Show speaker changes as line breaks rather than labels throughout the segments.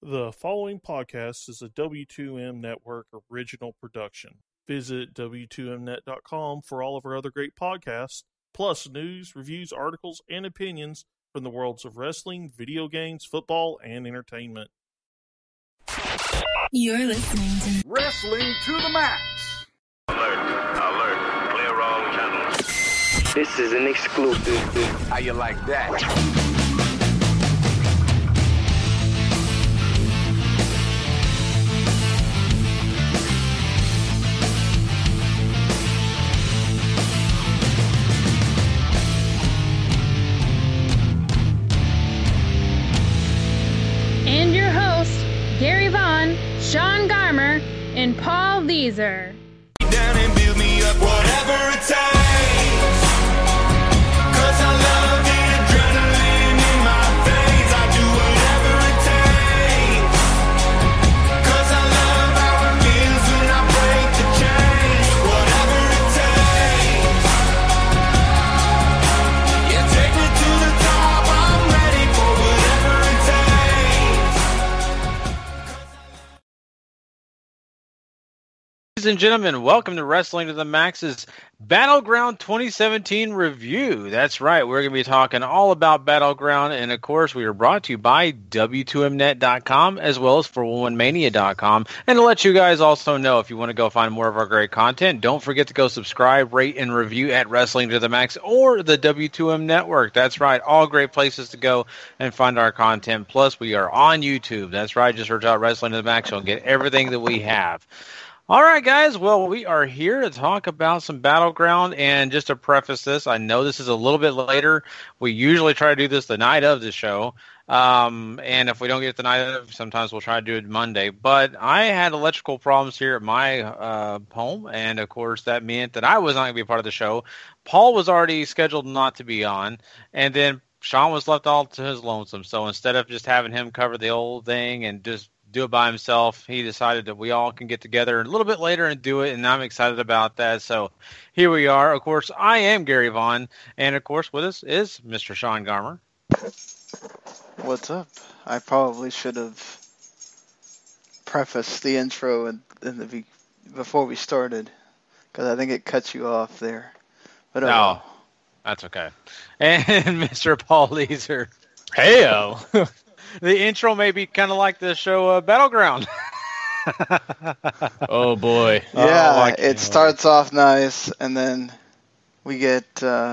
The following podcast is a W2M Network original production. Visit W2Mnet.com for all of our other great podcasts, plus news, reviews, articles, and opinions from the worlds of wrestling, video games, football, and entertainment.
You're listening to
Wrestling to the Max.
Alert. Clear all channels.
This is an exclusive.
How you like that?
And your hosts, Gary Vaughn, Sean Garmer, and Paul Vieser.
Down and build me up, whatever it takes. 'Cause I love the adrenaline in my veins. I do whatever it takes. 'Cause I love how it feels when I break the chains. Whatever it takes. Yeah, take me to the top. I'm ready for whatever it takes.
Ladies and gentlemen, welcome to Wrestling to the Max's Battleground 2017 review. That's right, we're going to be talking all about Battleground, and of course we are brought to you by W2Mnet.com as well as 411mania.com. And to let you guys also know, if you want to go find more of our great content, don't forget to go subscribe, rate, and review at Wrestling to the Max or the W2M Network. That's right, all great places to go and find our content. Plus, we are on YouTube. That's right, just search out Wrestling to the Max. You'll get everything that we have. All right, guys. Well, we are here to talk about some Battleground, and just to preface this, I know this is a little bit later. We usually try to do this the night of the show, and if we don't get it the night of, sometimes we'll try to do it Monday. But I had electrical problems here at my home, and of course that meant that I was not going to be a part of the show. Paul was already scheduled not to be on, and then Sean was left all to his lonesome. So instead of just having him cover the whole thing and just do it by himself, he decided that we all can get together a little bit later and do it, and I'm excited about that. So here we are. Of course, I am Gary Vaughn, and of course with us is Mr. Sean Garmer.
What's up? I probably should have prefaced the intro before we started, because I think it cuts you off there. But
no, that's okay. And Mr. Paul Leeser.
Heyo.
The intro may be kind of like the show Battleground.
Oh, boy.
Yeah, it starts off nice, and then we get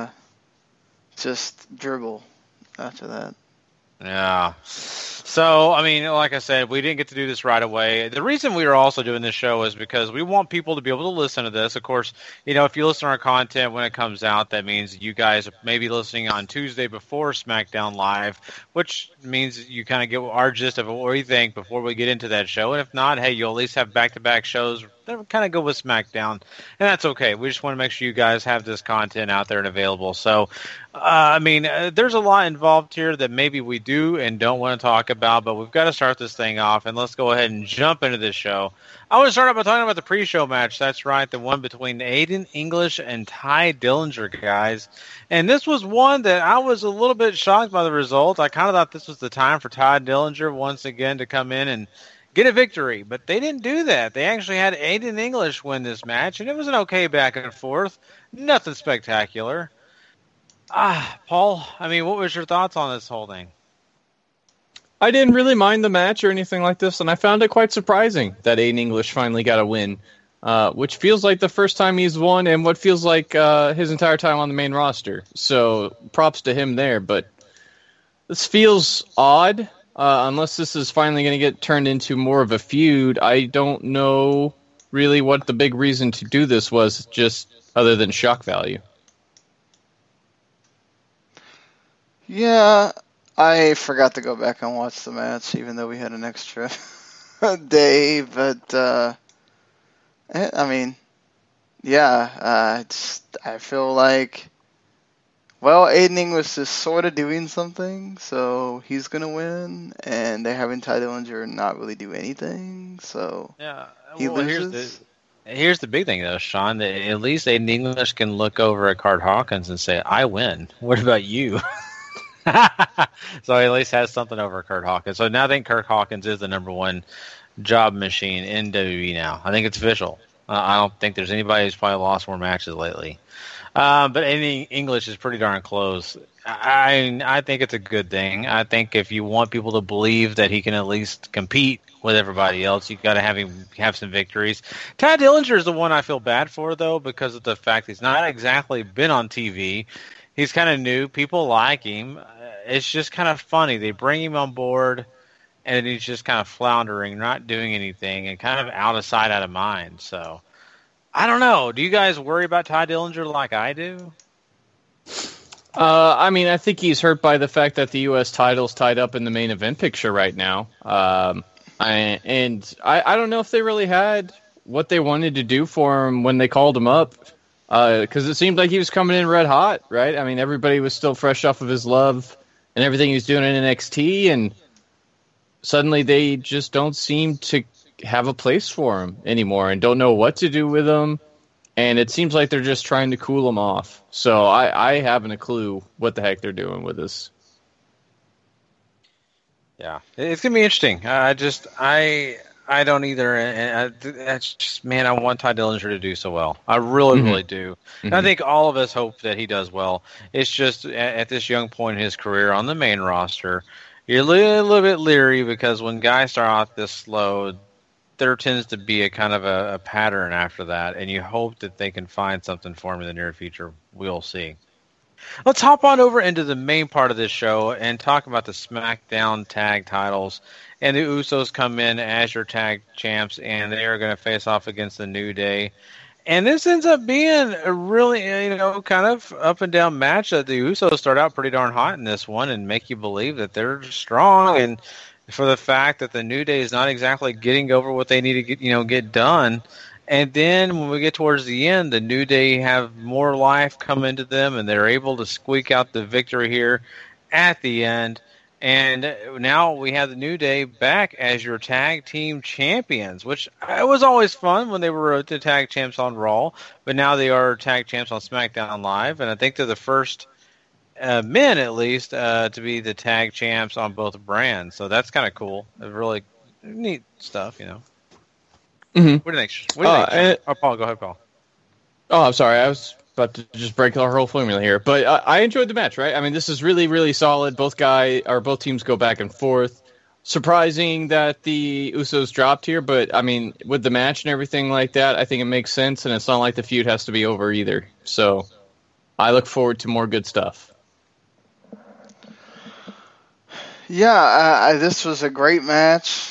just dribble after that.
Yeah. So, I mean, like I said, we didn't get to do this right away. The reason we are also doing this show is because we want people to be able to listen to this. Of course, you know, if you listen to our content when it comes out, that means you guys may be listening on Tuesday before SmackDown Live, which means you kind of get our gist of what we think before we get into that show. And if not, hey, you'll at least have back-to-back shows that kind of go with SmackDown, and that's okay. We just want to make sure you guys have this content out there and available. So, I mean, there's a lot involved here that maybe we do and don't want to talk about, but we've got to start this thing off, and let's go ahead and jump into this show. I want to start off by talking about the pre-show match. That's right, the one between Aiden English and Ty Dillinger, guys. And this was one that I was a little bit shocked by the result. I kind of thought this was the time for Ty Dillinger once again to come in and get a victory, but they didn't do that. They actually had Aiden English win this match, and it was an okay back and forth. Nothing spectacular. Paul, I mean, what was your thoughts on this whole thing?
I didn't really mind the match or anything like this, and I found it quite surprising that Aiden English finally got a win, which feels like the first time he's won and what feels like his entire time on the main roster. So props to him there, but this feels odd. Unless this is finally going to get turned into more of a feud, I don't know really what the big reason to do this was, just other than shock value.
Yeah, I forgot to go back and watch the match, even though we had an extra day. But, I mean, yeah, I feel like, well, Aiden English is sort of doing something, so he's going to win, and they're having Ty Dillinger not really do anything, so
yeah,
he loses.
Here's the big thing, though, Sean, that at least Aiden English can look over at Card Hawkins and say, I win. What about you? So he at least has something over Kurt Hawkins. So now I think Kurt Hawkins is the number one job machine in WWE now. I think it's official. I don't think there's anybody who's probably lost more matches lately. But any English is pretty darn close. I think it's a good thing. I think if you want people to believe that he can at least compete with everybody else, you got to have him have some victories. Ty Dillinger is the one I feel bad for, though, because of the fact he's not exactly been on TV. He's kind of new. People like him. It's just kind of funny. They bring him on board, and he's just kind of floundering, not doing anything, and kind of out of sight, out of mind. So, I don't know. Do you guys worry about Ty Dillinger like I do?
I mean, I think he's hurt by the fact that the U.S. title's tied up in the main event picture right now. I don't know if they really had what they wanted to do for him when they called him up, because it seemed like he was coming in red hot, right? I mean, everybody was still fresh off of his love and everything he was doing in NXT, and suddenly they just don't seem to have a place for him anymore and don't know what to do with him. And it seems like they're just trying to cool him off. So I haven't a clue what the heck they're doing with this.
Yeah, it's gonna be interesting. I don't either, and that's just, man, I want Ty Dillinger to do so well. I really do. And I think all of us hope that he does well. It's just at this young point in his career on the main roster, you're a little bit leery because when guys start out this slow, there tends to be a kind of a pattern after that, and you hope that they can find something for him in the near future. We'll see. Let's hop on over into the main part of this show and talk about the SmackDown tag titles. And the Usos come in as your tag champs, and they are going to face off against the New Day. And this ends up being a really, kind of up and down match. That the Usos start out pretty darn hot in this one and make you believe that they're strong, and for the fact that the New Day is not exactly getting over what they need to get done. And then when we get towards the end, the New Day have more life come into them, and they're able to squeak out the victory here at the end. And now we have the New Day back as your tag team champions, which it was always fun when they were the tag champs on Raw, but now they are tag champs on SmackDown Live, and I think they're the first men, at least, to be the tag champs on both brands. So that's kind of cool. Really neat stuff,
Mm-hmm.
What do you think? Paul, go ahead, Paul.
Oh, I'm sorry. I was about to just break our whole formula here, but I enjoyed the match. Right? I mean, this is really, really solid. Both teams go back and forth. Surprising that the Usos dropped here, but I mean, with the match and everything like that, I think it makes sense, and it's not like the feud has to be over either. So I look forward to more good stuff.
Yeah, this was a great match.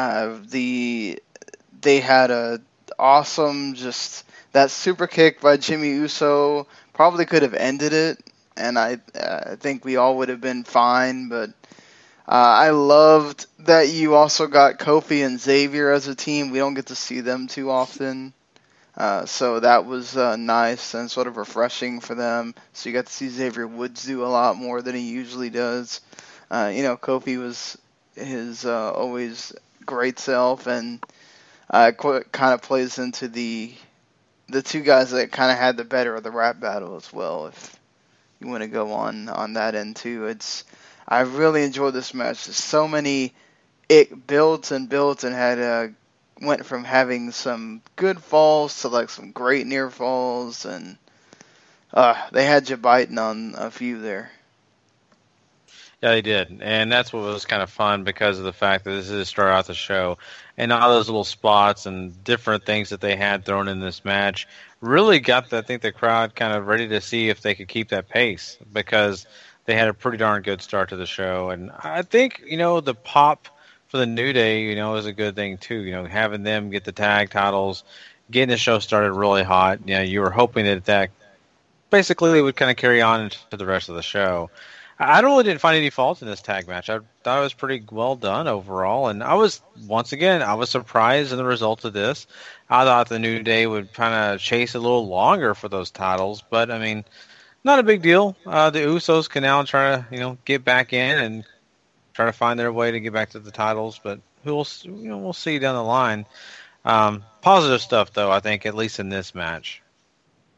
They had a awesome, just that super kick by Jimmy Uso probably could have ended it, and I think we all would have been fine. But I loved that you also got Kofi and Xavier as a team. We don't get to see them too often, so that was nice and sort of refreshing for them. So you got to see Xavier Woods do a lot more than he usually does. Kofi was his always great self, and kind of plays into the two guys that kind of had the better of the rap battle as well. If you want to go on that end too, I really enjoyed this match. There's so many builds and had went from having some good falls to like some great near falls, and they had you biting on a few there.
Yeah, they did, and that's what was kind of fun because of the fact that this is start out the show, and all those little spots and different things that they had thrown in this match really got, I think, the crowd kind of ready to see if they could keep that pace because they had a pretty darn good start to the show, and I think the pop for the New Day, is a good thing too. Having them get the tag titles, getting the show started really hot. You were hoping that basically would kind of carry on into the rest of the show. I really didn't find any faults in this tag match. I thought it was pretty well done overall, and I was surprised in the result of this. I thought the New Day would kind of chase a little longer for those titles, but I mean, not a big deal. The Usos can now try to get back in and try to find their way to get back to the titles, but we'll see down the line. Positive stuff though, I think, at least in this match.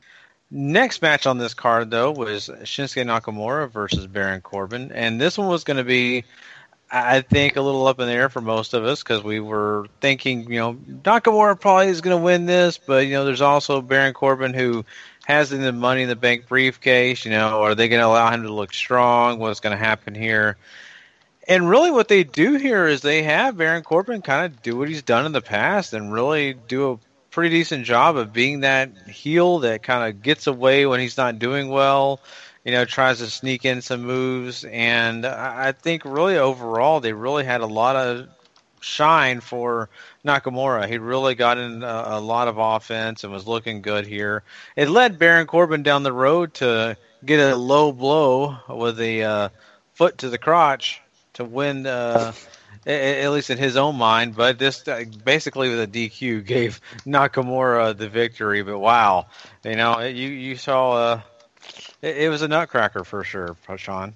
Next match on this card, though, was Shinsuke Nakamura versus Baron Corbin. And this one was going to be, I think, a little up in the air for most of us because we were thinking, Nakamura probably is going to win this. But, there's also Baron Corbin who has the Money in the Bank briefcase. Are they going to allow him to look strong? What's going to happen here? And really what they do here is they have Baron Corbin kind of do what he's done in the past and really do a pretty decent job of being that heel that kind of gets away when he's not doing well, tries to sneak in some moves. And I think really overall they really had a lot of shine for Nakamura. He really got in a lot of offense and was looking good here. It led Baron Corbin down the road to get a low blow with a foot to the crotch to win, at least in his own mind. But this basically with a DQ gave Nakamura the victory. But wow, you saw it was a nutcracker for sure, Sean.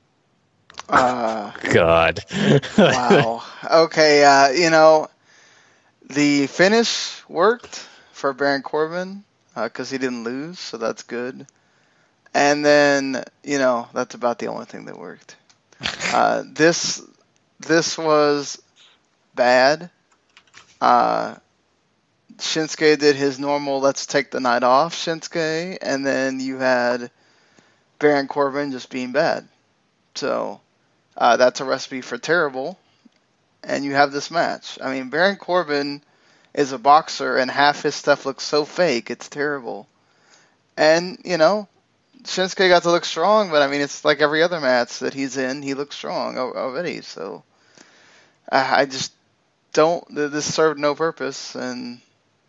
God.
Wow. Okay, the finish worked for Baron Corbin because he didn't lose, so that's good. And then, that's about the only thing that worked. This was bad. Shinsuke did his normal let's take the night off Shinsuke, and then you had Baron Corbin just being bad. So that's a recipe for terrible, and you have this match. I mean, Baron Corbin is a boxer, and half his stuff looks so fake, it's terrible. And, Shinsuke got to look strong, but I mean, it's like every other match that he's in, he looks strong already. So I just don't. This served no purpose, and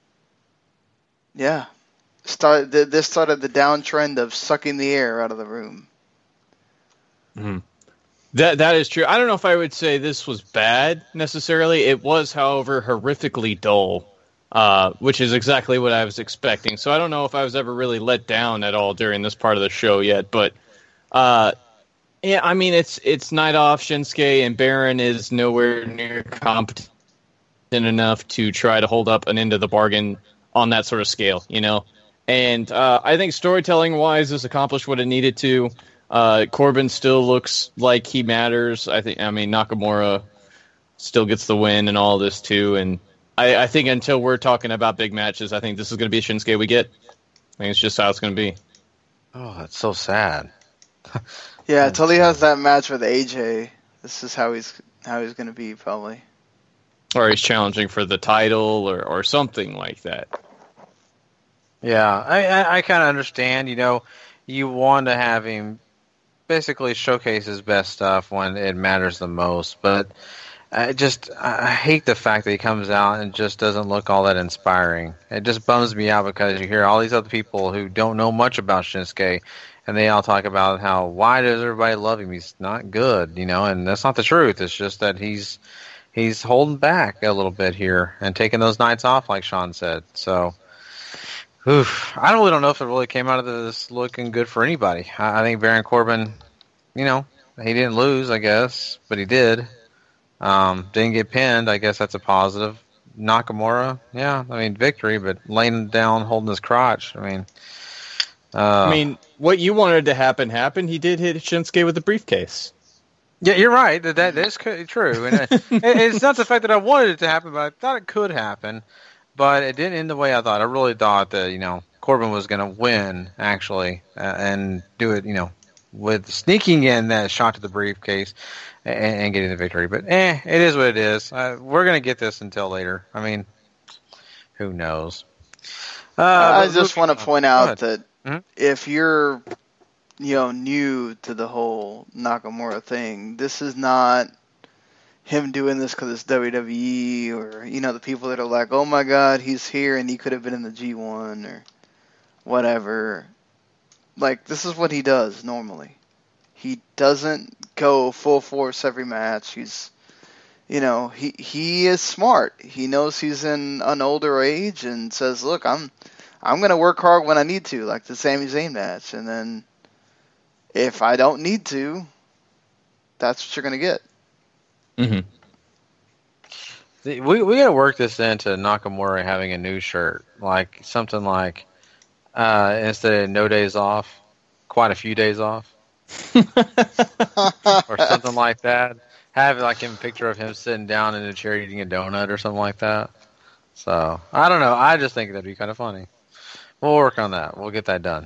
yeah, this started the downtrend of sucking the air out of the room.
Mm-hmm. That is true. I don't know if I would say this was bad necessarily. It was, however, horrifically dull. Which is exactly what I was expecting. So I don't know if I was ever really let down at all during this part of the show yet. But, yeah, I mean, it's night off. Shinsuke and Baron is nowhere near competent enough to try to hold up an end of the bargain on that sort of scale, And I think storytelling-wise, this accomplished what it needed to. Corbin still looks like he matters. Nakamura still gets the win and all this, too, and I think until we're talking about big matches, I think this is going to be a Shinsuke we get. I think it's just how it's going to be.
Oh, that's so sad.
Yeah, until he has that match with AJ, this is how he's going to be probably.
Or he's challenging for the title or something like that.
Yeah, I kind of understand. You want to have him basically showcase his best stuff when it matters the most, but I hate the fact that he comes out and just doesn't look all that inspiring. It just bums me out because you hear all these other people who don't know much about Shinsuke, and they all talk about why does everybody love him? He's not good, and that's not the truth. It's just that he's holding back a little bit here and taking those nights off, like Sean said. So, I really don't know if it really came out of this looking good for anybody. I think Baron Corbin, he didn't lose, I guess, but he did. Didn't get pinned. I guess that's a positive. Nakamura, victory, but laying down, holding his crotch.
What you wanted to happen happened. He did hit Shinsuke with the briefcase.
Yeah, you're right. That is true. And it's not the fact that I wanted it to happen, but I thought it could happen. But it didn't end the way I thought. I really thought that, Corbin was going to win, actually, and do it, with sneaking in that shot to the briefcase and getting the victory. But it is what it is. We're going to get this until later. Who knows?
I just want to point out that
Mm-hmm.
if you're, new to the whole Nakamura thing, this is not him doing this because it's WWE or, the people that are like, oh my God, he's here and he could have been in the G1 or whatever. Like, this is what he does normally. He doesn't go full force every match. He's, he is smart. He knows he's in an older age and says, look, I'm going to work hard when I need to, like the Sami Zayn match. And then if I don't need to, that's what you're going to get.
Mm-hmm.
We got to work this into Nakamura having a new shirt, like something like instead of no days off, quite a few days off, or something like that. Have like a picture of him sitting down in a chair eating a donut or something like that. So I don't know. I just think that'd be kind of funny. We'll work on that. We'll get that done.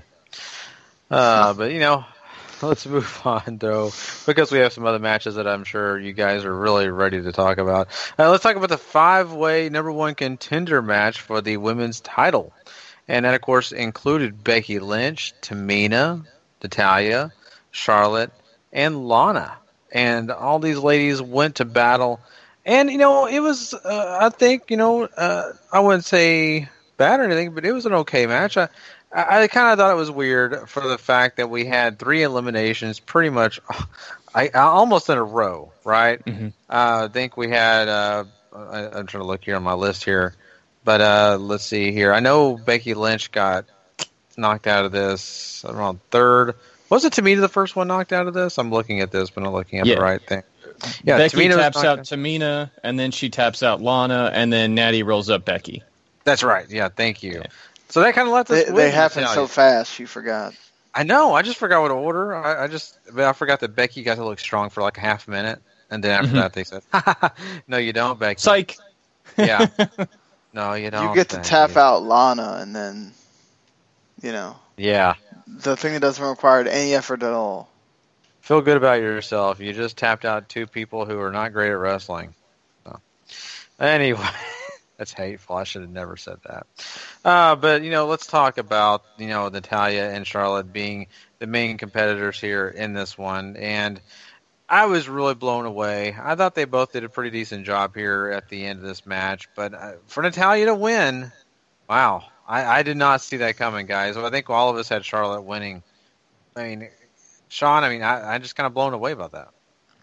But let's move on though, because we have some other matches that I'm sure you guys are really ready to talk about. Let's talk about the 5-way number 1 contender match for the women's title, and that of course included Becky Lynch, Tamina, Natalya, Charlotte, and Lana. And all these ladies went to battle. And, it was, I think, I wouldn't say bad or anything, but it was an okay match. I kind of thought it was weird for the fact that we had 3 eliminations pretty much almost in a row, right?
Mm-hmm.
I think we had, I'm trying to look here on my list here, but let's see here. I know Becky Lynch got knocked out of this around 3rd. Was it Tamina the first one knocked out of this? I'm looking at this, but not looking at the right thing. Yeah,
Becky
Tamina
taps out Tamina, and then she taps out Lana, and then Natty rolls up Becky.
That's right. Yeah, thank you. Yeah. So that kind of left us.
They happened so fast, you forgot.
I know. I just forgot what order. I forgot that Becky got to look strong for like a half minute, and then after that they said, "No, you don't, Becky."
Psych.
Yeah. No, you don't.
You get to tap out Lana, and then,
Yeah.
the thing that doesn't require any effort at all.
Feel good about yourself. You just tapped out 2 people who are not great at wrestling. So. Anyway, that's hateful. I should have never said that. But, let's talk about, Natalya and Charlotte being the main competitors here in this one. And I was really blown away. I thought they both did a pretty decent job here at the end of this match. But for Natalya to win, wow. I did not see that coming, guys. I think all of us had Charlotte winning. I mean, Sean, I'm just kind of blown away about that.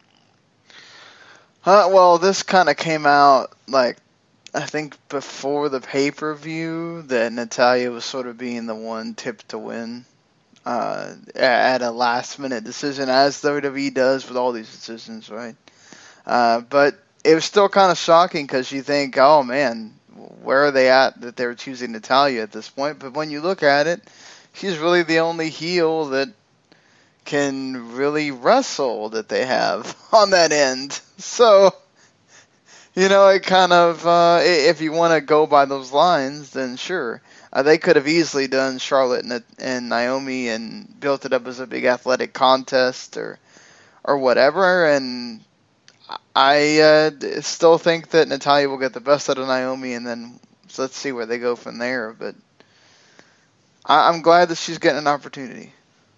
Well, this kind of came out, I think before the pay-per-view, that Natalya was sort of being the one tipped to win at a last-minute decision, as WWE does with all these decisions, right? But it was still kind of shocking because you think, oh, man, where are they at that they're choosing Natalya at this point? But when you look at it, she's really the only heel that can really wrestle that they have on that end. So, it kind of, if you want to go by those lines, then sure. They could have easily done Charlotte and Naomi and built it up as a big athletic contest or whatever, and I still think that Natalya will get the best out of Naomi, and then let's see where they go from there. But I'm glad that she's getting an opportunity.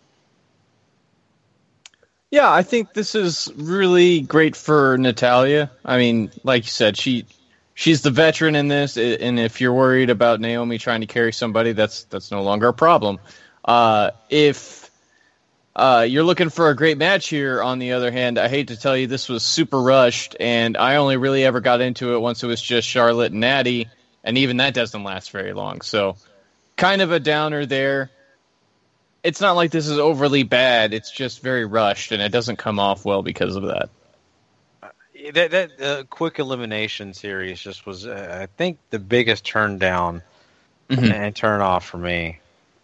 Yeah, I think this is really great for Natalya. I mean, like you said, she's the veteran in this, and if you're worried about Naomi trying to carry somebody, that's no longer a problem. If you're looking for a great match here, on the other hand, I hate to tell you this was super rushed, and I only really ever got into it once it was just Charlotte and Natty, and even that doesn't last very long. So kind of a downer there. It's not like this is overly bad. It's just very rushed, and it doesn't come off well because of that.
That quick elimination series just was, I think, the biggest turn down and turn off for me.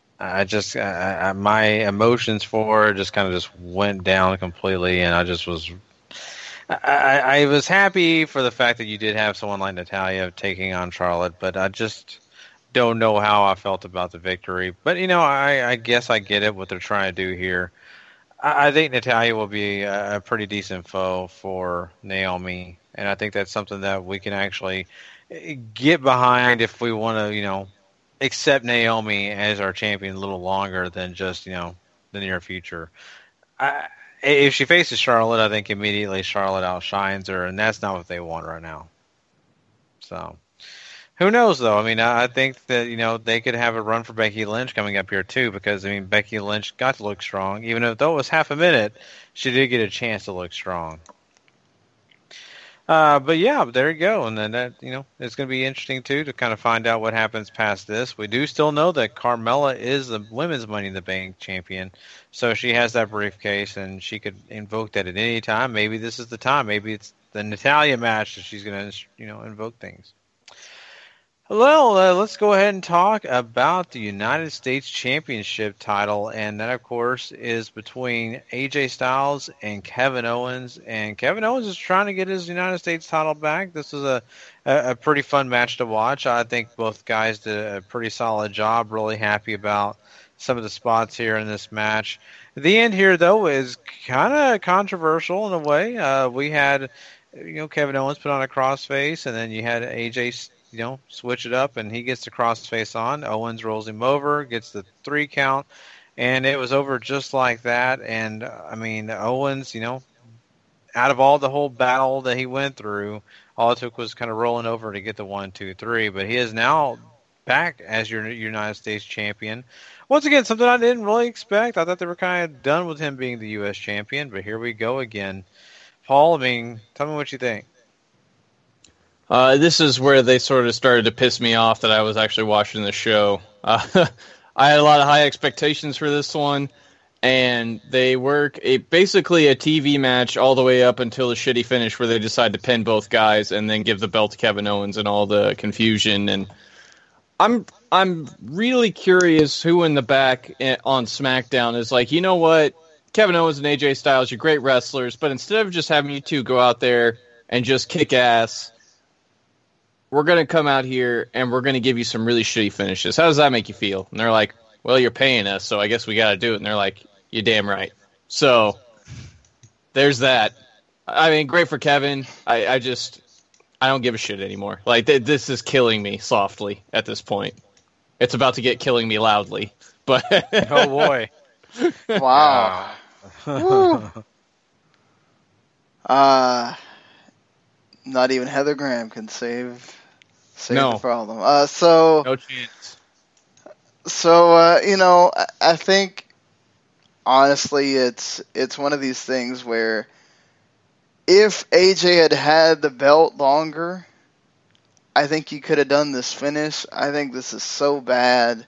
My emotions for it just kind of just went down completely, and I just was. I was happy for the fact that you did have someone like Natalya taking on Charlotte, but I just don't know how I felt about the victory. But I guess I get it what they're trying to do here. I think Natalya will be a pretty decent foe for Naomi, and I think that's something that we can actually get behind if we want to, accept Naomi as our champion a little longer than just, the near future. If she faces Charlotte, I think immediately Charlotte outshines her, and that's not what they want right now. So, who knows, though? I think that, they could have a run for Becky Lynch coming up here, too, because, Becky Lynch got to look strong. Even though it was half a minute, she did get a chance to look strong. But yeah, there you go. And then that, it's going to be interesting too to kind of find out what happens past this. We do still know that Carmella is the women's Money in the Bank champion, so she has that briefcase and she could invoke that at any time. Maybe this is the time. Maybe it's the Natalya match that she's going to, invoke things. Well, let's go ahead and talk about the United States Championship title, and that, of course, is between AJ Styles and Kevin Owens. And Kevin Owens is trying to get his United States title back. This is a pretty fun match to watch. I think both guys did a pretty solid job. Really happy about some of the spots here in this match. The end here, though, is kind of controversial in a way. We had, Kevin Owens put on a crossface, and then you had AJ switch it up, and he gets the crossface on. Owens rolls him over, gets the 3 count, and it was over just like that. And, Owens, out of all the whole battle that he went through, all it took was kind of rolling over to get the 1, 2, 3. But he is now back as your United States champion. Once again, something I didn't really expect. I thought they were kind of done with him being the U.S. champion, but here we go again. Paul, tell me what you think.
This is where they sort of started to piss me off that I was actually watching the show. I had a lot of high expectations for this one, and they work basically a TV match all the way up until the shitty finish where they decide to pin both guys and then give the belt to Kevin Owens and all the confusion. And I'm really curious who in the back on SmackDown is like, you know what, Kevin Owens and AJ Styles, you're great wrestlers, but instead of just having you two go out there and just kick ass, we're going to come out here and we're going to give you some really shitty finishes. How does that make you feel? And they're like, well, you're paying us, so I guess we got to do it. And they're like, you're damn right. So there's that. I mean, great for Kevin. I don't give a shit anymore. Like, this is killing me softly at this point. It's about to get killing me loudly. But
oh, boy.
Wow. Woo. Not even Heather Graham can save the problem.
No chance.
So, I think, honestly, it's one of these things where if AJ had the belt longer, I think you could have done this finish. I think this is so bad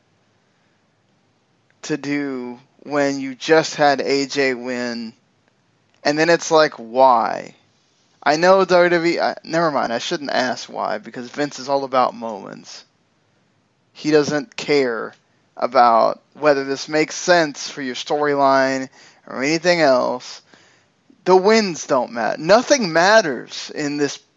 to do when you just had AJ win, and then it's like, why? I know WWE... never mind, I shouldn't ask why, because Vince is all about moments. He doesn't care about whether this makes sense for your storyline or anything else. The wins don't matter. Nothing matters in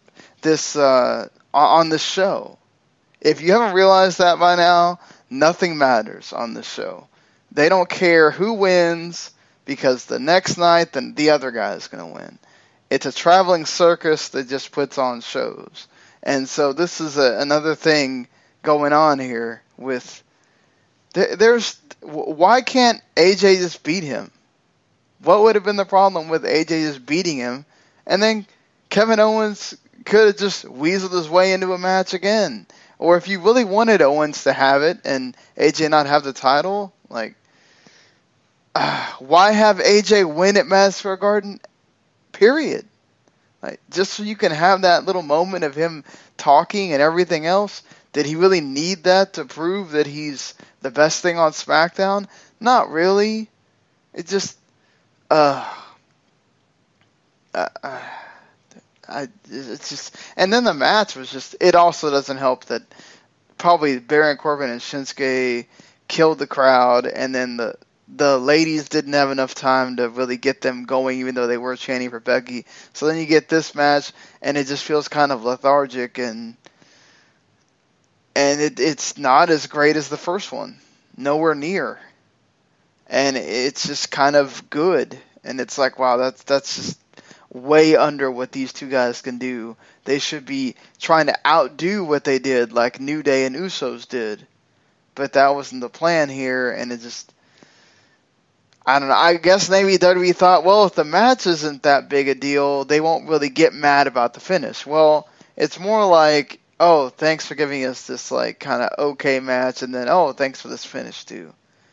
on this show. If you haven't realized that by now, nothing matters on this show. They don't care who wins, because the next night, then the other guy is going to win. It's a traveling circus that just puts on shows. And so this is another thing going on here with... Why can't AJ just beat him? What would have been the problem with AJ just beating him? And then Kevin Owens could have just weaseled his way into a match again. Or if you really wanted Owens to have it and AJ not have the title, like... why have AJ win at Madison Square Garden? Period. Like, just so you can have that little moment of him talking and everything else. Did he really need that to prove that he's the best thing on SmackDown? Not really. It just, it's just, and then the match was just. It also doesn't help that probably Baron Corbin and Shinsuke killed the crowd, and then the ladies didn't have enough time to really get them going, even though they were chanting for Becky. So then you get this match, and it just feels kind of lethargic, and it's not as great as the first one. Nowhere near. And it's just kind of good. And it's like, wow, that's just way under what these two guys can do. They should be trying to outdo what they did, like New Day and Usos did. But that wasn't the plan here, and it just... I don't know. I guess maybe WWE thought, well, if the match isn't that big a deal, they won't really get mad about the finish. Well, it's more like, oh, thanks for giving us this like kind of okay match, and then, oh, thanks for this finish too.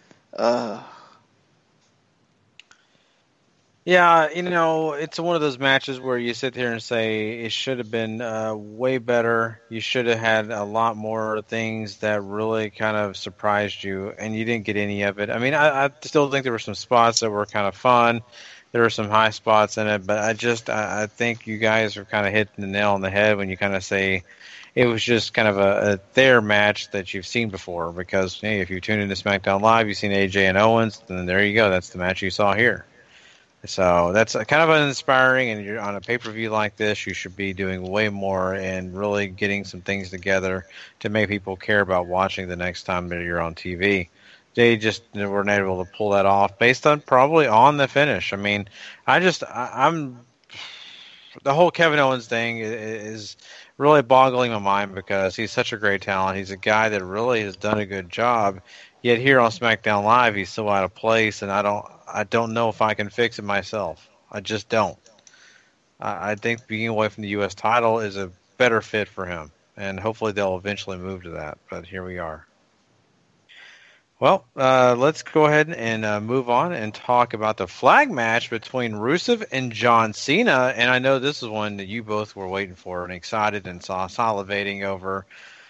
Yeah, it's one of those matches where you sit here and say it should have been way better. You should have had a lot more things that really kind of surprised you, and you didn't get any of it. I mean, I still think there were some spots that were kind of fun. there were some high spots in it, but I think you guys are kind of hitting the nail on the head when you kind of say it was just kind of a their match that you've seen before. Because hey, if you tune into SmackDown Live, you've seen AJ and Owens, then there you go. That's the match you saw here. So that's kind of uninspiring, and you're on a pay-per-view like this, you should be doing way more and really getting some things together to make people care about watching the next time that you're on TV. They just weren't able to pull that off based on probably on the finish. I mean, I'm the whole Kevin Owens thing is really boggling my mind because he's such a great talent. He's a guy that really has done a good job. Yet here on SmackDown Live, he's so out of place, and I don't know if I can fix it myself. I just don't. I think being away from the U.S. title is a better fit for him, and hopefully they'll eventually move to that. But here we are. Well, let's go ahead and move on and talk about the flag match between Rusev and John Cena. And I know this is one that you both were waiting for and excited and salivating over.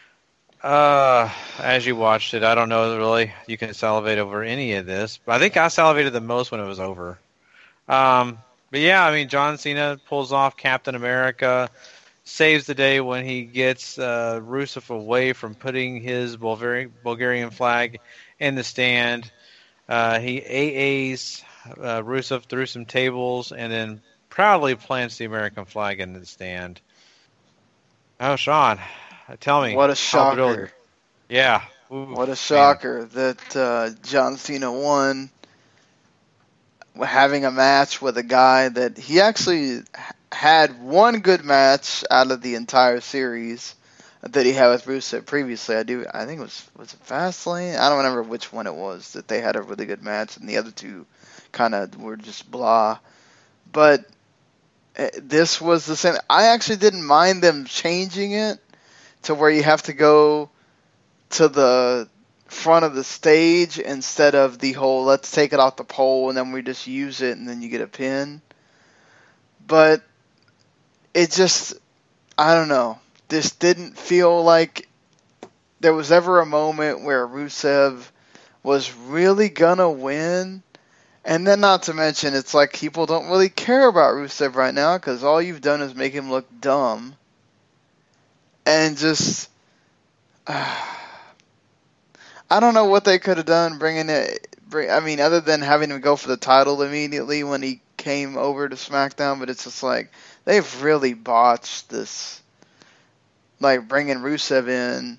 As you watched it, I don't know really you can salivate over any of this, but I think I salivated the most when it was over. But yeah, I mean, John Cena pulls off Captain America, saves the day when he gets Rusev away from putting his Bulgarian flag in the stand. He AAs Rusev through some tables and then proudly plants the American flag in the stand. Oh, Sean, tell me.
What a shocker.
Yeah.
Ooh, what a shocker that John Cena won, having a match with a guy that he actually had one good match out of the entire series that he had with Rusev previously. I think it was it Fastlane? I don't remember which one it was that they had a really good match, and the other two kind of were just blah. But this was the same. I actually didn't mind them changing it to where you have to go to the front of the stage instead of the whole let's take it off the pole and then we just use it and then you get a pin. But it just, I don't know. This didn't feel like there was ever a moment where Rusev was really gonna win. And then not to mention, it's like people don't really care about Rusev right now because all you've done is make him look dumb. And just, I don't know what they could have done other than having him go for the title immediately when he came over to SmackDown, but it's just like, they've really botched this. Like, bringing Rusev in,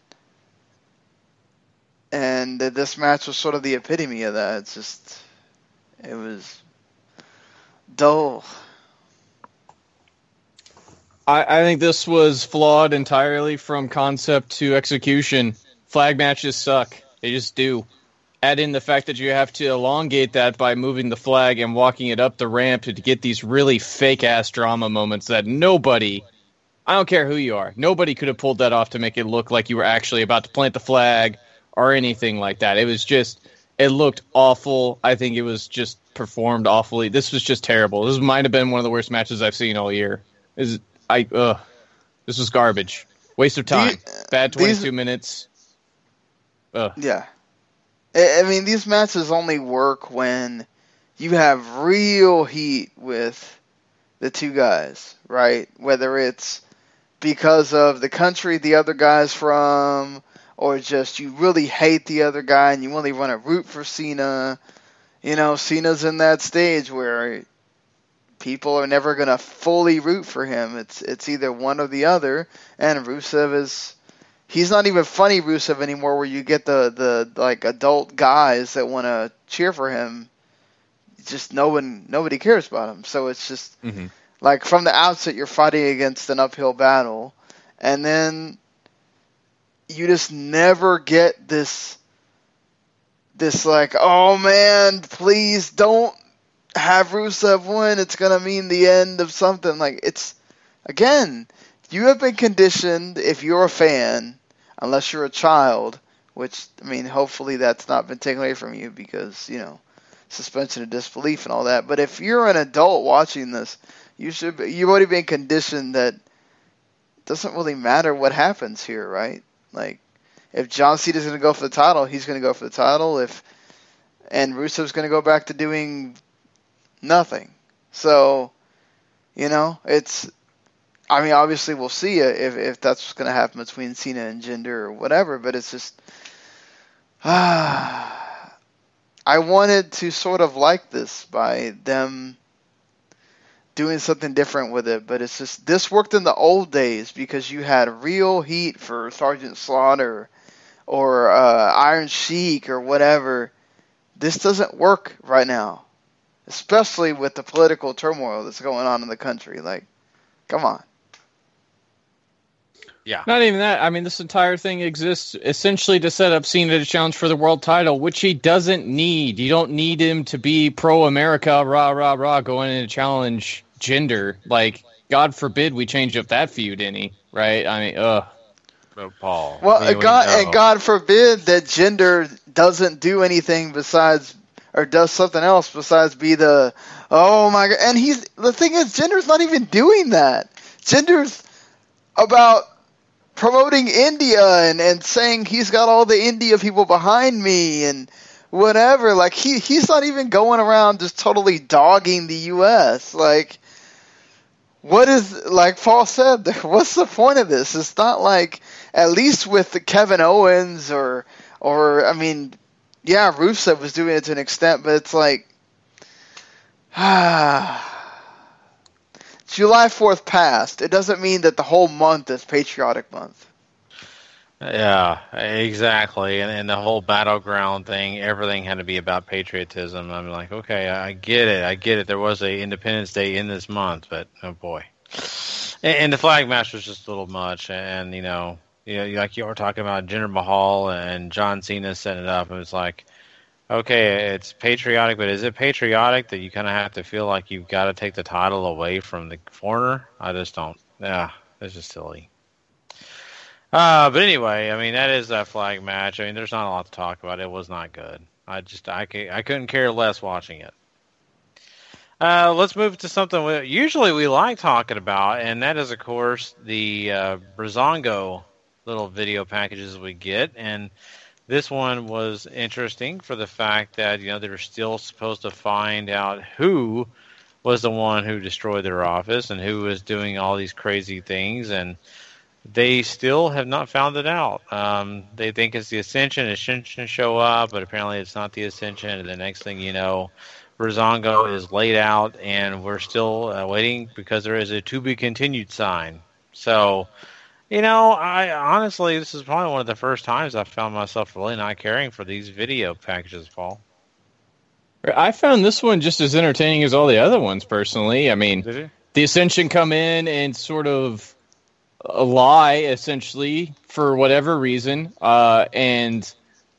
and this match was sort of the epitome of that. It's just, it was dull.
I think this was flawed entirely from concept to execution. Flag matches suck. They just do. Add in the fact that you have to elongate that by moving the flag and walking it up the ramp to get these really fake-ass drama moments that nobody, I don't care who you are, nobody could have pulled that off to make it look like you were actually about to plant the flag or anything like that. It was just, it looked awful. I think it was just performed awfully. This was just terrible. This might have been one of the worst matches I've seen all year. This was garbage. Waste of time. Bad 22 minutes.
Yeah. I mean, these matches only work when you have real heat with the two guys, right? Whether it's because of the country the other guy's from, or just you really hate the other guy and you really want to root for Cena. You know, Cena's in that stage where people are never going to fully root for him. It's either one or the other, and Rusev is... He's not even funny Rusev anymore where you get the like adult guys that want to cheer for him. Just nobody cares about him. So it's just like from the outset you're fighting against an uphill battle, and then you just never get this like, oh man, please don't have Rusev win. It's going to mean the end of something. Like, it's, again, you have been conditioned, if you're a fan, unless you're a child, which, I mean, hopefully that's not been taken away from you because, you know, suspension of disbelief and all that. But if you're an adult watching this, you've already been conditioned that it doesn't really matter what happens here, right? Like, if John Cena's going to go for the title, he's going to go for the title. And Rusev's going to go back to doing nothing. So, it's. I mean, obviously we'll see if that's what's going to happen between Cena and Jinder or whatever. But it's just. I wanted to sort of like this by them doing something different with it, but it's just this worked in the old days because you had real heat for Sergeant Slaughter or Iron Sheik or whatever. This doesn't work right now, especially with the political turmoil that's going on in the country. Like, come on.
Yeah.
Not even that. I mean, this entire thing exists essentially to set up Cena to challenge for the world title, which he doesn't need. You don't need him to be pro-America, rah, rah, rah, going in to challenge Jinder. Like, God forbid we change up that feud any, right? I mean, ugh.
But Paul.
Well, God forbid that Jinder doesn't do anything besides, or does something else besides be the, oh my God. And the thing is, Jinder's not even doing that. Jinder's about promoting India and saying he's got all the India people behind me and whatever. Like, he's not even going around just totally dogging the U.S. Like, what is, like Paul said, what's the point of this? It's not like, at least with the Kevin Owens or I mean, yeah, Rusev was doing it to an extent, but it's like, July 4th passed. It doesn't mean that the whole month is Patriotic Month.
Yeah, exactly. And the whole Battleground thing, everything had to be about patriotism. I'm like, okay, I get it. There was a Independence Day in this month, but oh boy. And the flag match was just a little much. And, like you were talking about Jinder Mahal and John Cena setting it up. It was like, okay, it's patriotic, but is it patriotic that you kind of have to feel like you've got to take the title away from the foreigner? I just don't. Yeah, it's just silly. But anyway, I mean, that is that flag match. I mean, there's not a lot to talk about. It was not good. I couldn't care less watching it. Let's move to something usually we like talking about, and that is, of course, the Breezango little video packages we get. And this one was interesting for the fact that, they were still supposed to find out who was the one who destroyed their office and who was doing all these crazy things, and they still have not found it out. They think it's the Ascension. Ascension show up, but apparently it's not the Ascension, and the next thing you know, Breezango is laid out, and we're still waiting because there is a to be continued sign. So, I honestly, this is probably one of the first times I've found myself really not caring for these video packages, Paul.
I found this one just as entertaining as all the other ones, personally. I mean, the Ascension come in and sort of lie, essentially, for whatever reason, and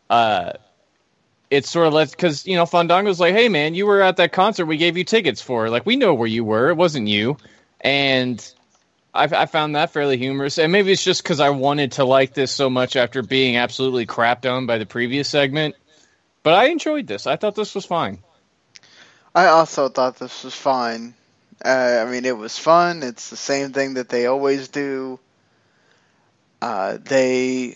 it's sort of less, because, Fandango's like, hey, man, you were at that concert we gave you tickets for. Like, we know where you were. It wasn't you. And I found that fairly humorous. And maybe it's just because I wanted to like this so much after being absolutely crapped on by the previous segment. But I enjoyed this. I thought this was fine.
I also thought this was fine. I mean, it was fun. It's the same thing that they always do. They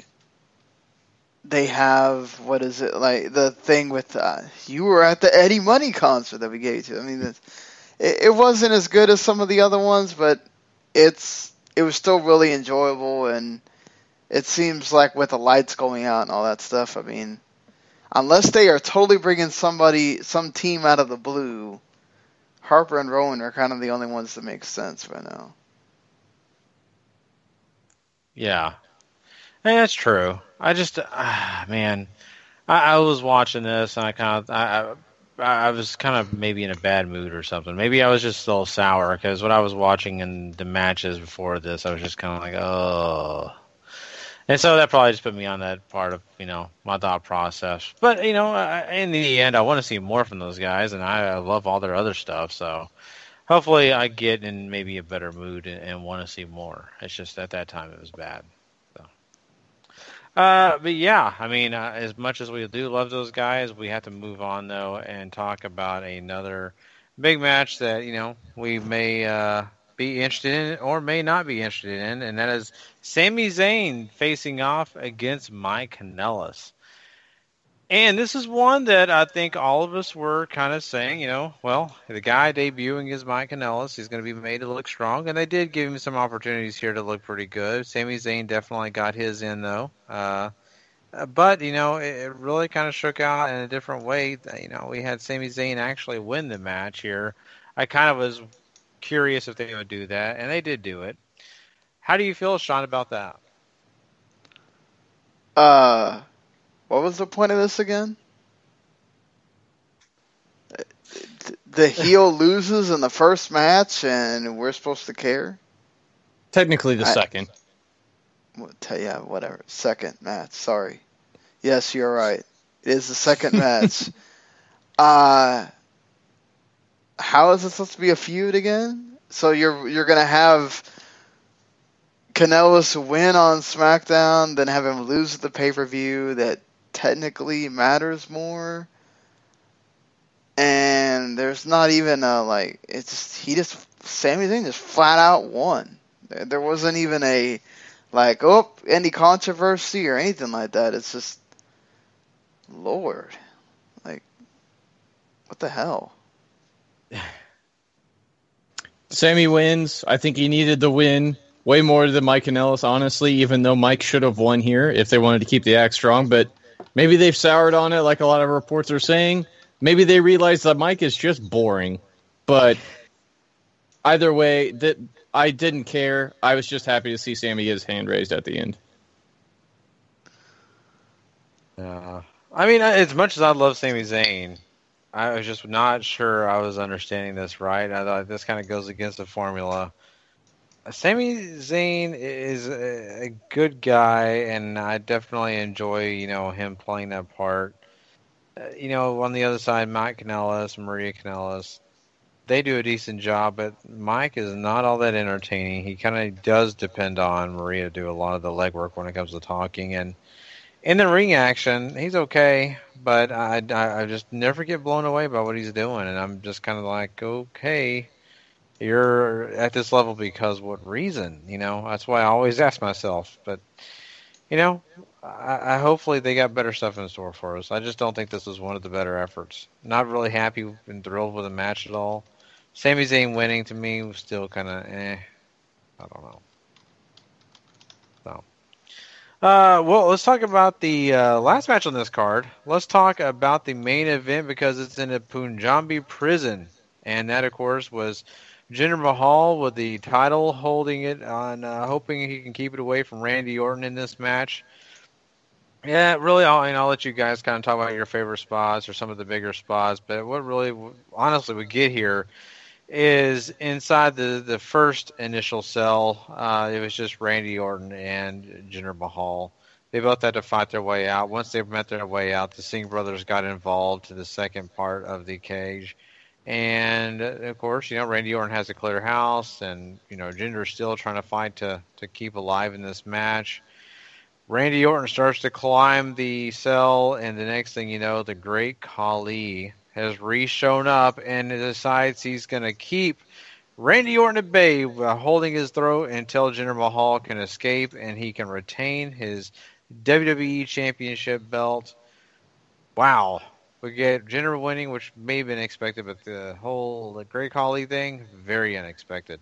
have, what is it, like the thing with, you were at the Eddie Money concert that we gave you to. I mean, it wasn't as good as some of the other ones, but it was still really enjoyable, and it seems like with the lights going out and all that stuff, I mean, unless they are totally bringing some team out of the blue, Harper and Rowan are kind of the only ones that make sense right now.
Yeah. And that's true. I just, man, I was watching this, and I was kind of maybe in a bad mood or something. Maybe I was just a little sour, because what I was watching in the matches before this, I was just kind of like, oh. And so that probably just put me on that part of, my thought process. But, in the end, I want to see more from those guys, and I love all their other stuff. So hopefully I get in maybe a better mood and want to see more. It's just at that time it was bad. So. But yeah, I mean, as much as we do love those guys, we have to move on, though, and talk about another big match that, we may be interested in or may not be interested in, and that is Sami Zayn facing off against Mike Kanellis. And this is one that I think all of us were kind of saying, well, the guy debuting is Mike Kanellis. He's going to be made to look strong. And they did give him some opportunities here to look pretty good. Sami Zayn definitely got his in, though. But, it really kind of shook out in a different way. We had Sami Zayn actually win the match here. I kind of was curious if they would do that, and they did do it. How do you feel, Sean, about that?
What was the point of this again? The heel loses in the first match, and we're supposed to care?
Technically the second.
Yeah, whatever. Second match. Sorry. Yes, you're right. It is the second match. How is it supposed to be a feud again? So you're gonna have Kanellis win on SmackDown, then have him lose at the pay-per-view that technically matters more, and there's not even Sami Zayn just flat out won. There wasn't even any controversy or anything like that. It's just, Lord, what the hell?
Sammy wins. I think he needed the win way more than Mike Kanellis, honestly, even though Mike should have won here if they wanted to keep the act strong. But maybe they've soured on it, like a lot of reports are saying. Maybe they realize that Mike is just boring. But either way, I didn't care. I was just happy to see Sammy get his hand raised at the end.
As much as I love Sami Zayn, I was just not sure I was understanding this right. I thought this kind of goes against the formula. Sami Zayn is a good guy, and I definitely enjoy, him playing that part. On the other side, Mike Kanellis, Maria Kanellis, they do a decent job, but Mike is not all that entertaining. He kind of does depend on Maria to do a lot of the legwork when it comes to talking. And in the ring action, he's okay, but I just never get blown away by what he's doing. And I'm just kind of like, okay, you're at this level because what reason? That's why I always ask myself. But, I hopefully they got better stuff in store for us. I just don't think this was one of the better efforts. Not really happy and thrilled with the match at all. Sami Zayn winning to me was still kind of I don't know. So, well, let's talk about the last match on this card. Let's talk about the main event because it's in a Punjabi prison, and that, of course, was Jinder Mahal with the title, holding it on, hoping he can keep it away from Randy Orton in this match. Yeah, really, I'll let you guys kind of talk about your favorite spots or some of the bigger spots, but what really, honestly, we get here is inside the first initial cell, it was just Randy Orton and Jinder Mahal. They both had to fight their way out. Once they met their way out, the Singh brothers got involved to the second part of the cage. And, of course, Randy Orton has a clear house, and, Jinder's still trying to fight to keep alive in this match. Randy Orton starts to climb the cell, and the next thing you know, the Great Khali has re-shown up and decides he's going to keep Randy Orton at bay by holding his throat until Jinder Mahal can escape and he can retain his WWE Championship belt. Wow. We get Jinder winning, which may have been expected, but the Great Khali thing, very unexpected.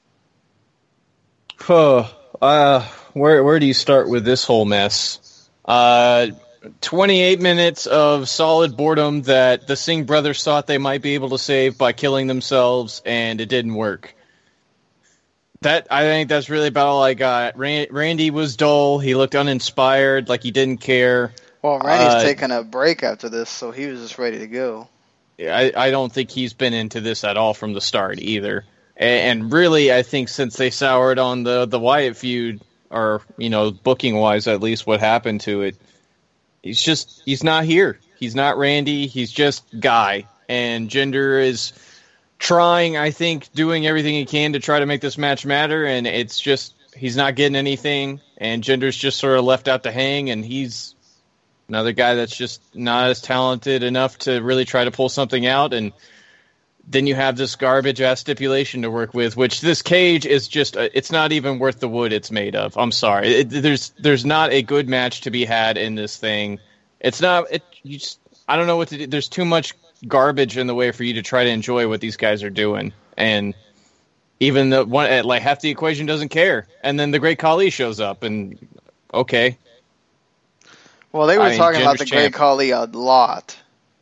Where do you start with this whole mess? 28 minutes of solid boredom that the Singh brothers thought they might be able to save by killing themselves, and it didn't work. I think that's really about all I got. Randy was dull. He looked uninspired, like he didn't care.
Well, Randy's taking a break after this, so he was just ready to go.
I don't think he's been into this at all from the start either. And really, I think since they soured on the Wyatt feud, or, booking-wise at least, what happened to it, he's not here. He's not Randy. He's just Guy. And Jinder is trying, I think, doing everything he can to try to make this match matter, and it's just, he's not getting anything, and Jinder's just sort of left out to hang, and he's another guy that's just not as talented enough to really try to pull something out, and then you have this garbage-ass stipulation to work with, which this cage is just, it's not even worth the wood it's made of. I'm sorry. There's not a good match to be had in this thing. It's not. I don't know what to do. There's too much garbage in the way for you to try to enjoy what these guys are doing, and even the one like half the equation doesn't care, and then the Great Khali shows up, and okay.
Well, they were talking about the
Jinder's
Great
champ.
Khali a lot,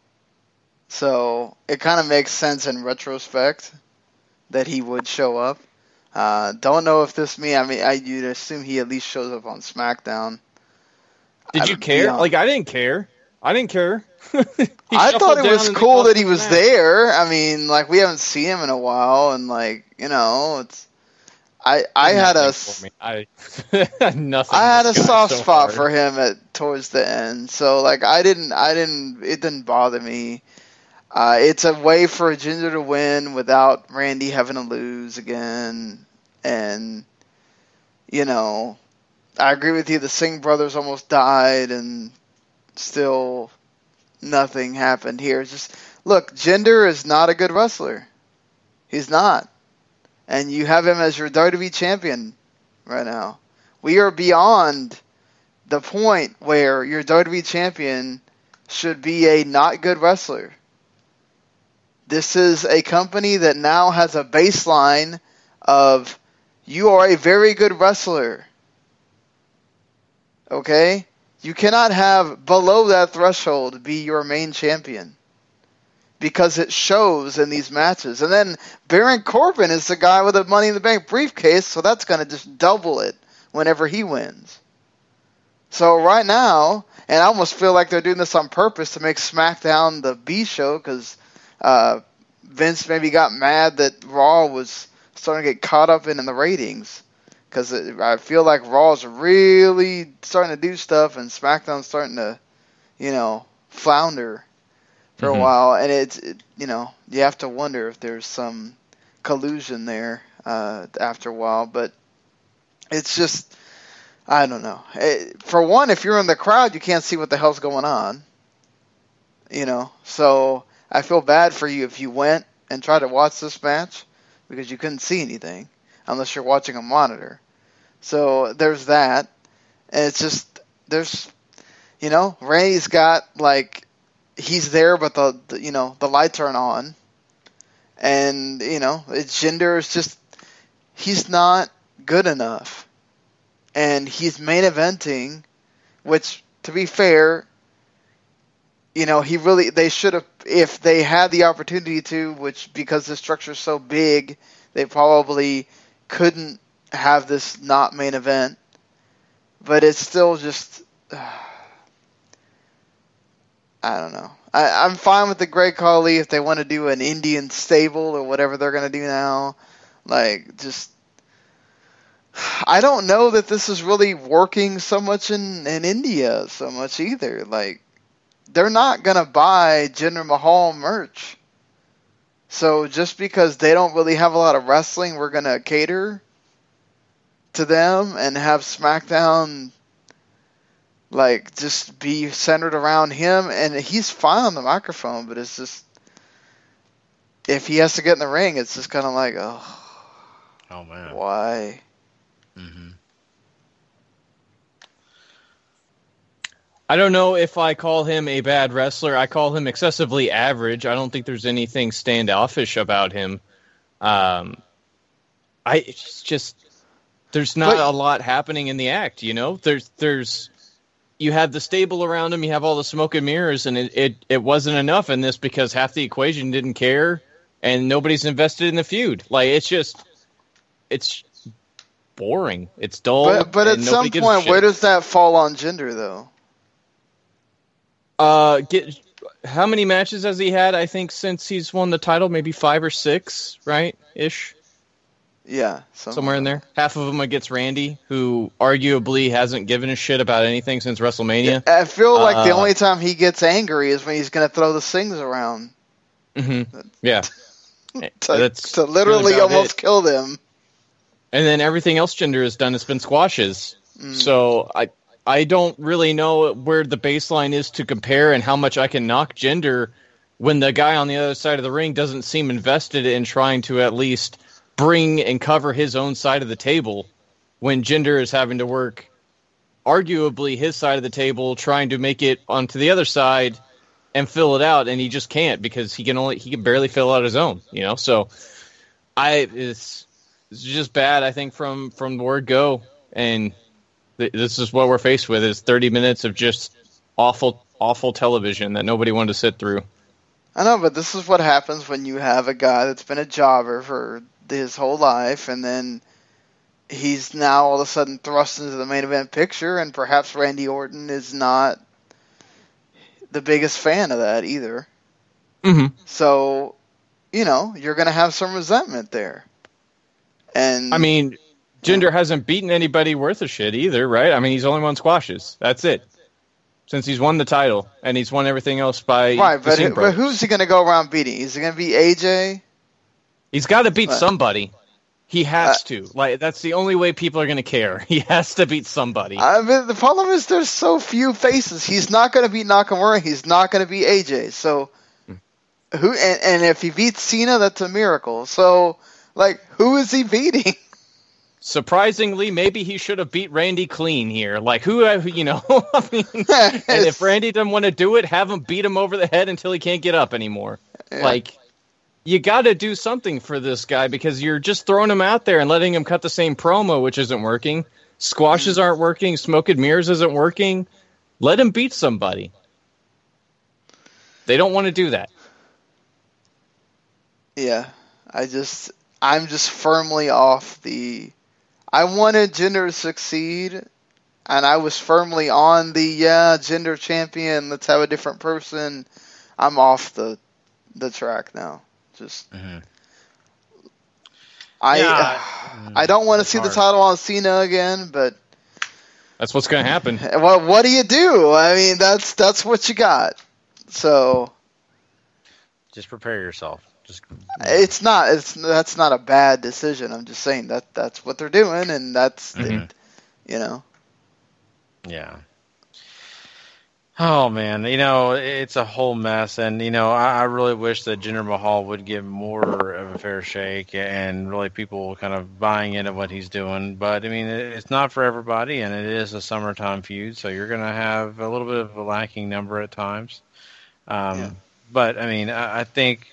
so it kind of makes sense in retrospect that he would show up. Don't know if this me. I mean, you'd assume he at least shows up on SmackDown.
Did you care? Like, I didn't care. I didn't care.
I thought it was cool that he was there. I mean, like, we haven't seen him in a while, and like, you know, it's. I had a
nothing.
I had a soft
so
spot
hard.
for him towards the end, so like it didn't bother me. It's a way for Jinder to win without Randy having to lose again, and you know, I agree with you. The Singh brothers almost died, and still nothing happened here. It's just look, Jinder is not a good wrestler. He's not. And you have him as your WWE champion right now. We are beyond the point where your WWE champion should be a not good wrestler. This is a company that now has a baseline of you are a very good wrestler. Okay? You cannot have below that threshold be your main champion. Because it shows in these matches. And then Baron Corbin is the guy with the Money in the Bank briefcase, so that's going to just double it whenever he wins. So right now, and I almost feel like they're doing this on purpose to make SmackDown the B show, because Vince maybe got mad that Raw was starting to get caught up in the ratings. Because I feel like Raw's really starting to do stuff, and SmackDown's starting to, you know, flounder for a while, and you have to wonder if there's some collusion there after a while, but it's just, I don't know. For one, if you're in the crowd, you can't see what the hell's going on, you know, so I feel bad for you if you went and tried to watch this match, because you couldn't see anything, unless you're watching a monitor. So there's that, and it's just, there's, you know, Randy's got, like, he's there, but the lights aren't on, and you know, Jinder is just, he's not good enough, and he's main eventing, which, to be fair, you know, they should have, if they had the opportunity to, which because the structure's so big, they probably couldn't have this not main event, but it's still just. I don't know. I'm fine with the Great Khali if they want to do an Indian stable or whatever they're going to do now. Like, just... I don't know that this is really working so much in India so much either. Like, they're not going to buy Jinder Mahal merch. So just because they don't really have a lot of wrestling, we're going to cater to them and have SmackDown... like, just be centered around him, and he's fine on the microphone, but it's just, if he has to get in the ring, it's just kind of like,
oh man,
why?
I don't know if I call him a bad wrestler. I call him excessively average. I don't think there's anything standoffish about him. It's just, there's not a lot happening in the act, you know? There's you have the stable around him, you have all the smoke and mirrors, and it wasn't enough in this because half the equation didn't care, and nobody's invested in the feud. Like, it's boring. It's dull.
But at some point, where does that fall on Jinder, though?
How many matches has he had, I think, since he's won the title? Maybe 5 or 6, right? Ish?
Yeah.
Somewhere in there. Half of them against Randy, who arguably hasn't given a shit about anything since WrestleMania.
I feel like the only time he gets angry is when he's going to throw the things around.
Mm-hmm. Yeah.
to literally
really
almost kill them.
And then everything else Jinder has done has been squashes. So I don't really know where the baseline is to compare and how much I can knock Jinder when the guy on the other side of the ring doesn't seem invested in trying to at least bring and cover his own side of the table when Jinder is having to work arguably his side of the table, trying to make it onto the other side and fill it out, and he just can't because he can barely fill out his own. So it's just bad. I think from the word go, and this is what we're faced with: is 30 minutes of just awful television that nobody wanted to sit through.
I know, but this is what happens when you have a guy that's been a jobber for his whole life, and then he's now all of a sudden thrust into the main event picture, and perhaps Randy Orton is not the biggest fan of that either.
Mm-hmm.
So, you're going to have some resentment there. And
I mean, Jinder hasn't beaten anybody worth a shit either, right? I mean, he's only won squashes. That's it. Since he's won the title, and he's won everything else by
right, but who's he going to go around beating? Is he going to be AJ?
He's got to beat somebody. He has to. That's the only way people are going to care. He has to beat somebody.
I mean, the problem is there's so few faces. He's not going to beat Nakamura. He's not going to beat AJ. So who? And if he beats Cena, that's a miracle. So who is he beating?
Surprisingly, maybe he should have beat Randy clean here. I mean, and if Randy doesn't want to do it, have him beat him over the head until he can't get up anymore. Yeah. You got to do something for this guy because you're just throwing him out there and letting him cut the same promo, which isn't working. Squashes aren't working. Smoke and mirrors isn't working. Let him beat somebody. They don't want to do that.
Yeah, I'm just firmly off the... I wanted Jinder to succeed, and I was firmly on the, Jinder champion, let's have a different person. I'm off the track now. Just... Mm-hmm. I don't want to see the title on Cena again, but...
That's what's going to happen.
Well, what do you do? I mean, that's what you got. So...
Just prepare yourself.
That's not a bad decision. I'm just saying that's what they're doing, and that's
Yeah. Oh man, it's a whole mess, and I really wish that Jinder Mahal would give more of a fair shake, and really people kind of buying into what he's doing. But I mean, it's not for everybody, and it is a summertime feud, so you're going to have a little bit of a lacking number at times. But I mean, I think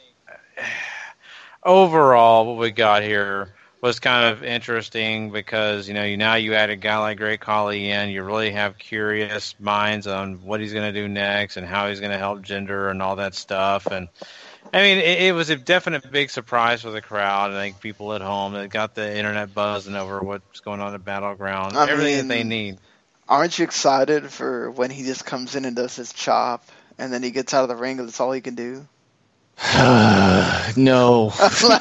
overall what we got here was kind of interesting because, now you add a guy like Great Khali in. You really have curious minds on what he's going to do next and how he's going to help Jinder and all that stuff. And, I mean, it was a definite big surprise for the crowd. I think people at home that got the internet buzzing over what's going on at Battleground. Everything that they need.
Aren't you excited for when he just comes in and does his chop and then he gets out of the ring and that's all he can do?
No.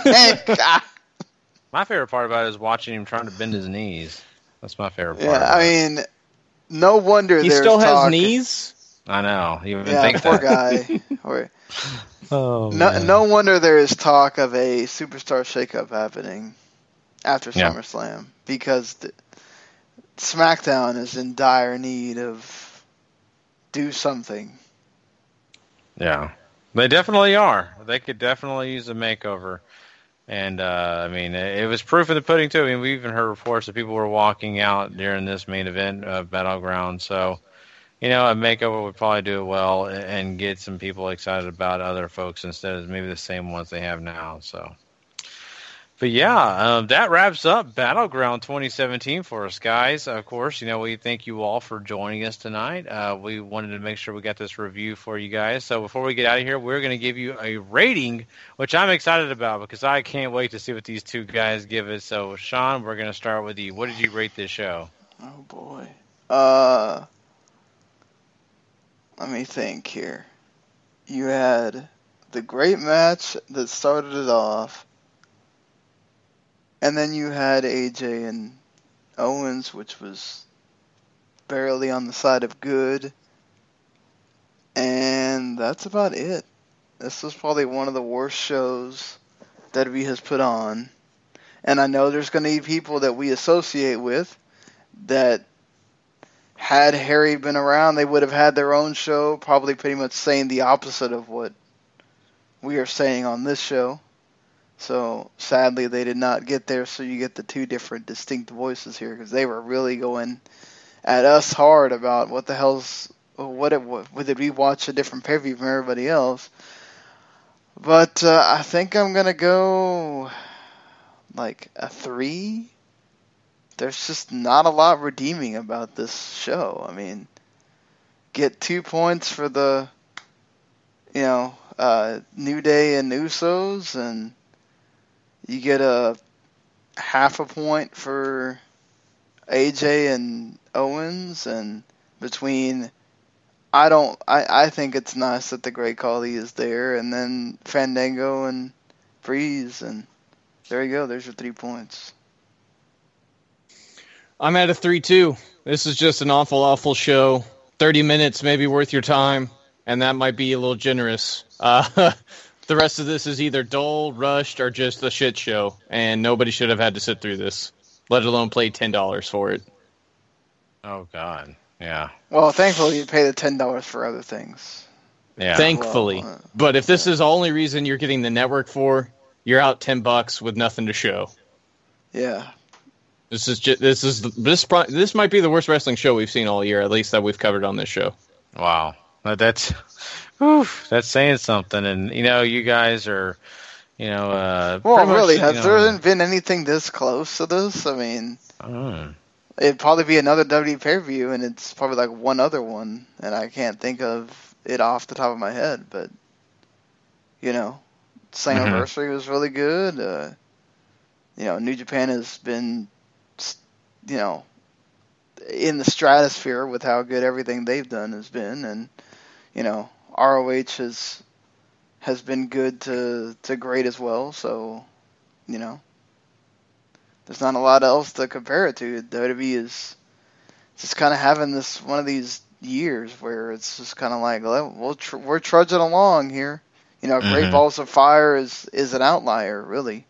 My favorite part about it is watching him trying to bend his knees. That's my favorite part.
Yeah, I mean, no wonder
he still has knees.
I know. You even think
poor
that.
Guy. No wonder there is talk of a superstar shakeup happening after SummerSlam because SmackDown is in dire need of do something.
Yeah. They definitely are. They could definitely use a makeover. And, I mean, it was proof in the pudding, too. I mean, we even heard reports that people were walking out during this main event of Battleground. So, a makeover would probably do it well and get some people excited about other folks instead of maybe the same ones they have now. So, but yeah, that wraps up Battleground 2017 for us, guys. Of course, we thank you all for joining us tonight. We wanted to make sure we got this review for you guys. So before we get out of here, we're going to give you a rating, which I'm excited about because I can't wait to see what these two guys give it. So, Sean, we're going to start with you. What did you rate this show?
Oh, boy. Let me think here. You had the great match that started it off. And then you had AJ and Owens, which was barely on the side of good. And that's about it. This was probably one of the worst shows WWE has put on. And I know there's going to be people that we associate with that had Harry been around, they would have had their own show, probably pretty much saying the opposite of what we are saying on this show. So, sadly, they did not get there, so you get the two different distinct voices here, because they were really going at us hard about what did we watch a different pay-per-view from everybody else. But I think I'm going to go like a 3. There's just not a lot redeeming about this show. I mean, get 2 points for the, New Day and Usos, and you get a half a point for AJ and Owens, and between I think it's nice that the Great Khali is there, and then Fandango and Breeze, and there you go. There's your 3 points.
I'm at a 3-2. This is just an awful show. 30 minutes maybe worth your time, and that might be a little generous. The rest of this is either dull, rushed, or just a shit show, and nobody should have had to sit through this, let alone pay $10 for it.
Oh, God. Yeah.
Well, thankfully you pay the $10 for other things.
Yeah.
Thankfully. But if this is the only reason you're getting the network for, you're out $10 with nothing to show.
Yeah.
This might be the worst wrestling show we've seen all year, at least that we've covered on this show.
Wow. That's saying something. And, you guys are,
well,
pretty
really,
much,
there hasn't been anything this close to this? I mean, it'd probably be another WWE pay-per-view, and it's probably like one other one, and I can't think of it off the top of my head, but, Slammiversary was really good. New Japan has been, in the stratosphere with how good everything they've done has been, and, ROH has been good to great as well, so, there's not a lot else to compare it to. WWE is just kind of having this one of these years where it's just kind of like, we're trudging along here. Great Balls of Fire is an outlier, really.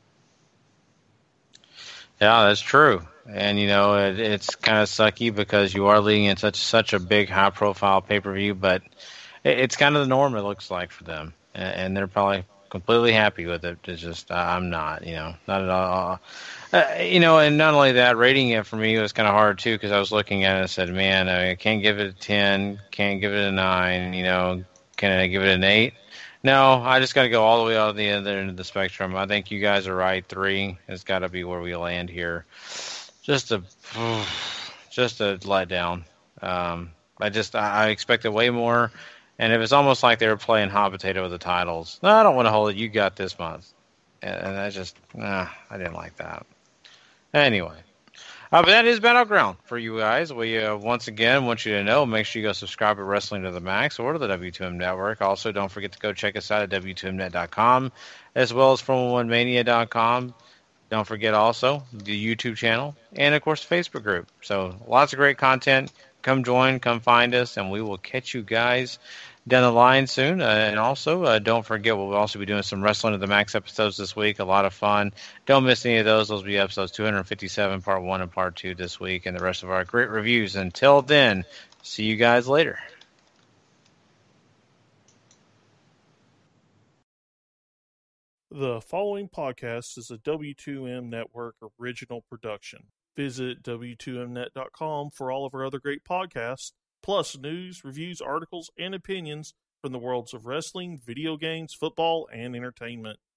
Yeah, that's true. And, it's kind of sucky because you are leading in such a big, high-profile pay-per-view, but it's kind of the norm, it looks like, for them. And they're probably completely happy with it. It's just, I'm not, not at all. And not only that, rating it for me was kind of hard, too, because I was looking at it and said, man, I can't give it a 10, can't give it a 9, can I give it an 8? No, I just got to go all the way out the other end of the spectrum. I think you guys are right. 3 has got to be where we land here. Just a letdown. I expected way more, and it was almost like they were playing hot potato with the titles. No, I don't want to hold it. You got this month, and I didn't like that. Anyway. But that is Battleground for you guys. We once again want you to know, make sure you go subscribe to Wrestling to the Max or to the W2M Network. Also, don't forget to go check us out at W2Mnet.com as well as From1mania.com. Don't forget also the YouTube channel and, of course, the Facebook group. So lots of great content. Come join, come find us, and we will catch you guys down the line soon. And also, don't forget, we'll also be doing some Wrestling to the Max episodes this week. A lot of fun. Don't miss any of those. Those will be episodes 257, Part 1 and Part 2 this week, and the rest of our great reviews. Until then, see you guys later.
The following podcast is a W2M Network original production. Visit W2Mnet.com for all of our other great podcasts, plus news, reviews, articles, and opinions from the worlds of wrestling, video games, football, and entertainment.